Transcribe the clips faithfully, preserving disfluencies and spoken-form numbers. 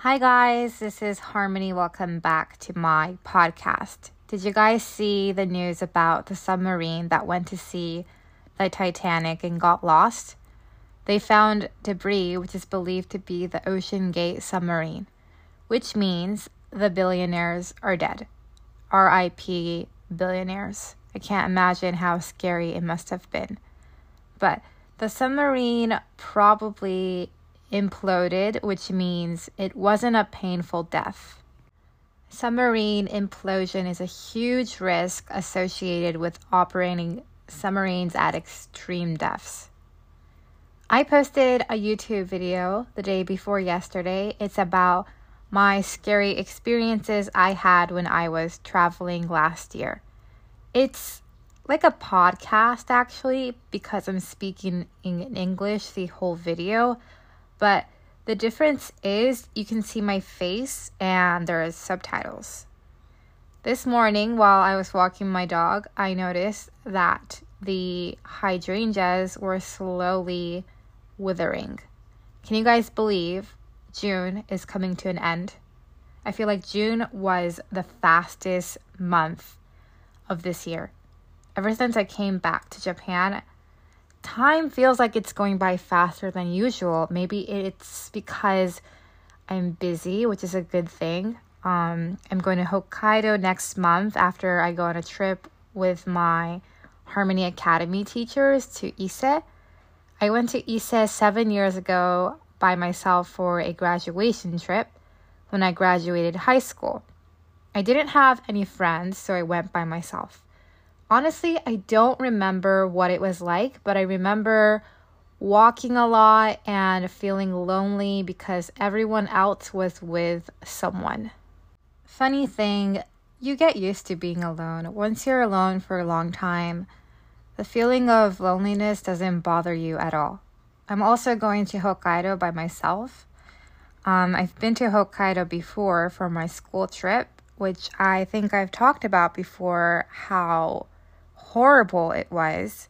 Hi guys, this is Harmony. Welcome back to my podcast. Did you guys see the news about the submarine that went to see the Titanic and got lost? They found debris which is believed to be the Ocean Gate submarine, which means the billionaires are dead. R I P billionaires. I can't imagine how scary it must have been. But the submarine probably imploded, which means it wasn't a painful death. Submarine implosion is a huge risk associated with operating submarines at extreme depths. I posted a YouTube video the day before yesterday. It's about my scary experiences I had when I was traveling last year. It's like a podcast actually, because I'm speaking in English the whole video. But the difference is you can see my face and there is subtitles. This morning while I was walking my dog, I noticed that the hydrangeas were slowly withering. Can you guys believe June is coming to an end? I feel like June was the fastest month of this year. Ever since I came back to Japan, time feels like it's going by faster than usual. Maybe it's because I'm busy, which is a good thing. Um, I'm going to Hokkaido next month after I go on a trip with my Harmony Academy teachers to Ise. I went to Ise seven years ago by myself for a graduation trip when I graduated high school. I didn't have any friends, so I went by myself. Honestly, I don't remember what it was like, but I remember walking a lot and feeling lonely because everyone else was with someone. Funny thing, you get used to being alone. Once you're alone for a long time, the feeling of loneliness doesn't bother you at all. I'm also going to Hokkaido by myself. Um, I've been to Hokkaido before for my school trip, which I think I've talked about before how horrible it was.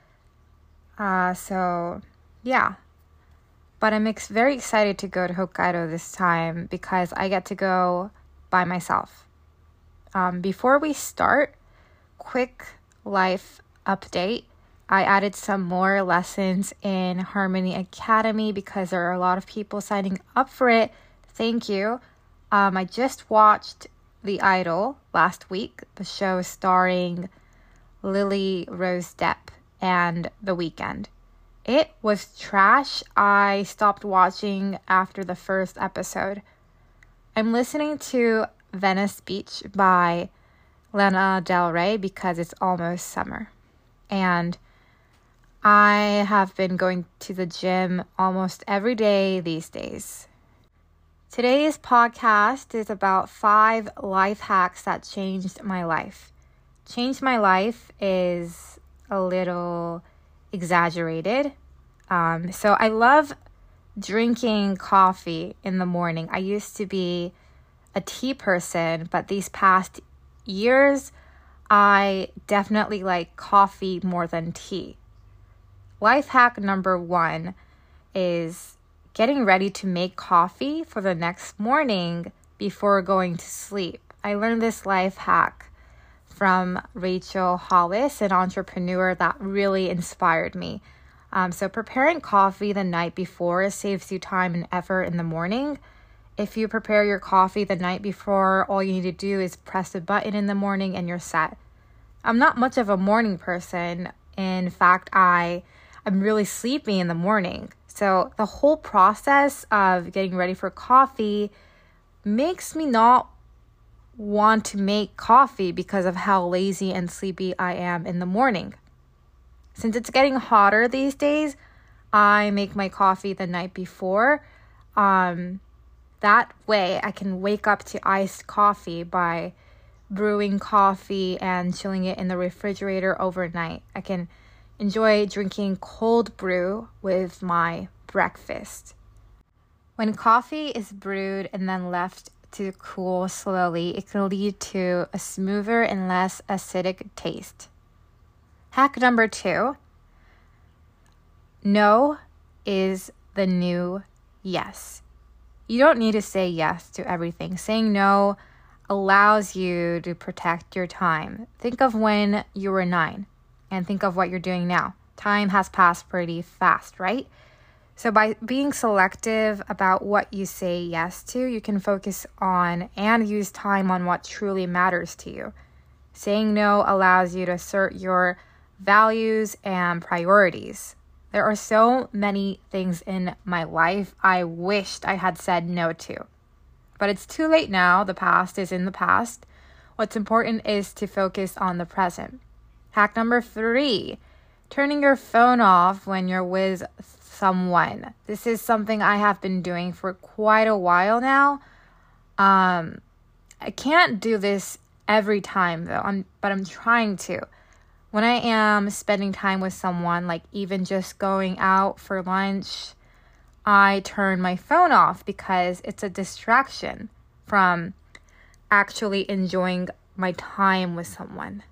Uh, so, yeah. But I'm ex- very excited to go to Hokkaido this time because I get to go by myself. Um, before we start, quick life update. I added some more lessons in Harmony Academy because there are a lot of people signing up for it. Thank you. Um, I just watched The Idol last week, the show starring Lily Rose Depp and The Weeknd. It was trash. I stopped watching after the first episode. I'm listening to Venice Beach by Lana Del Rey because it's almost summer. And I have been going to the gym almost every day these days. Today's podcast is about five life hacks that changed my life. Changed my life is a little exaggerated. Um, so I love drinking coffee in the morning. I used to be a tea person, but these past years, I definitely like coffee more than tea. Life hack number one is getting ready to make coffee for the next morning before going to sleep. I learned this life hack from Rachel Hollis, an entrepreneur that really inspired me. Um, so preparing coffee the night before saves you time and effort in the morning. If you prepare your coffee the night before, all you need to do is press a button in the morning and you're set. I'm not much of a morning person. In fact, I, I'm really sleepy in the morning. So the whole process of getting ready for coffee makes me not want to make coffee because of how lazy and sleepy I am in the morning. Since it's getting hotter these days, I make my coffee the night before. Um, that way I can wake up to iced coffee by brewing coffee and chilling it in the refrigerator overnight. I can enjoy drinking cold brew with my breakfast. When coffee is brewed and then left to cool slowly, it can lead to a smoother and less acidic taste. Hack number two, no is the new yes. You don't need to say yes to everything. Saying no allows you to protect your time. Think of when you were nine and think of what you're doing now. Time has passed pretty fast, right? So by being selective about what you say yes to, you can focus on and use time on what truly matters to you. Saying no allows you to assert your values and priorities. There are so many things in my life I wished I had said no to. But it's too late now. The past is in the past. What's important is to focus on the present. Hack number three, turning your phone off when you're with someone. This is something I have been doing for quite a while now. Um, I can't do this every time though, I'm, but I'm trying to. When I am spending time with someone, like even just going out for lunch, I turn my phone off because it's a distraction from actually enjoying my time with someone.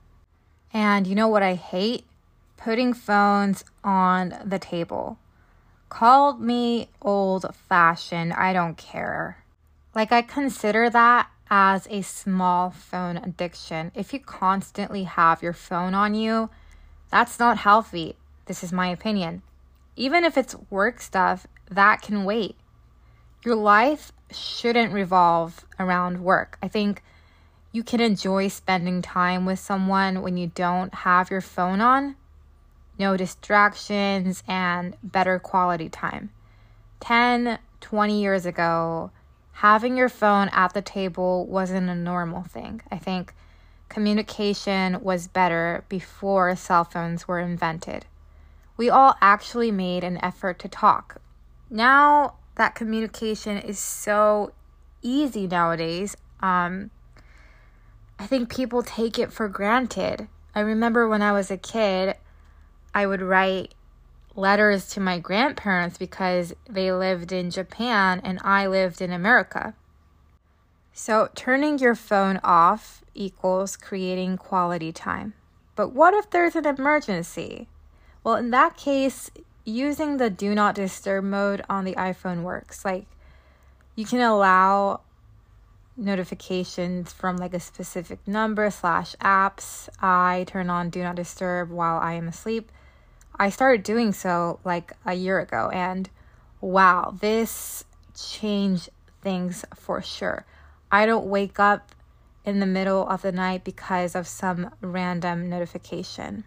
And you know what I hate? Putting phones on the table. Call me old-fashioned, I don't care. Like I consider that as a small phone addiction. If you constantly have your phone on you, that's not healthy. This is my opinion. Even if it's work stuff, that can wait. Your life shouldn't revolve around work. I think you can enjoy spending time with someone when you don't have your phone on. No distractions and better quality time. ten, twenty years ago, having your phone at the table wasn't a normal thing. I think communication was better before cell phones were invented. We all actually made an effort to talk. Now that communication is so easy nowadays, um, I think people take it for granted. I remember when I was a kid, I would write letters to my grandparents because they lived in Japan and I lived in America. So turning your phone off equals creating quality time. But what if there's an emergency? Well, in that case, using the do not disturb mode on the iPhone works. Like you can allow notifications from like a specific number slash apps. I turn on do not disturb while I am asleep. I started doing so like a year ago and wow, this changed things for sure. I don't wake up in the middle of the night because of some random notification.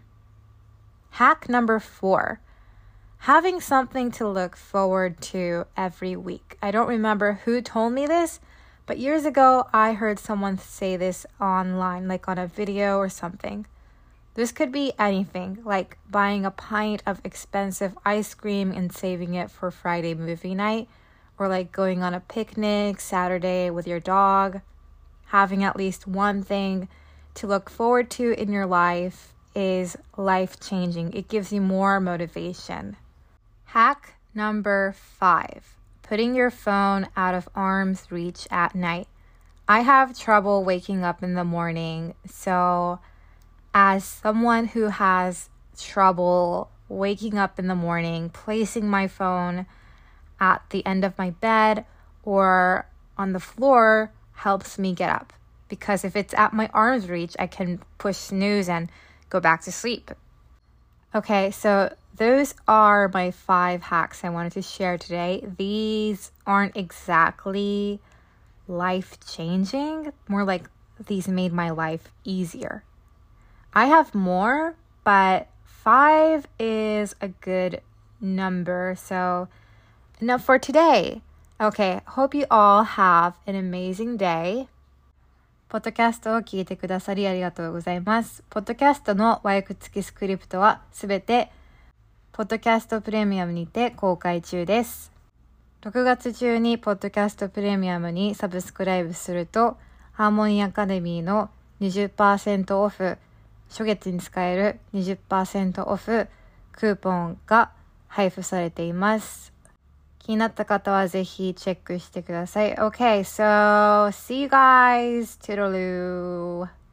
Hack number four, having something to look forward to every week. I don't remember who told me this, but years ago I heard someone say this online, like on a video or something. This could be anything, like buying a pint of expensive ice cream and saving it for Friday movie night, or like going on a picnic Saturday with your dog. Having at least one thing to look forward to in your life is life-changing. It gives you more motivation. Hack number five, putting your phone out of arm's reach at night. I have trouble waking up in the morning, so as someone who has trouble waking up in the morning, placing my phone at the end of my bed or on the floor helps me get up. Because if it's at my arm's reach, I can push snooze and go back to sleep. Okay, so those are my five hacks I wanted to share today. These aren't exactly life-changing, more like these made my life easier. I have more, but five is a good number. So enough for today. Okay, hope you all have an amazing day. ポッドキャストを聞いてくださりありがとうございます。ポッドキャストの和訳付きスクリプトはすべてポッドキャストプレミアムにて公開中です。ろくがつ中にポッドキャストプレミアムにサブスクライブするとハーモニーアカデミーの にじゅっパーセント オフ、初月に使える にじゅっパーセント オフクーポンが配布されています。気になった方はぜひチェックしてください。Okay, so see you guys. Toodaloo.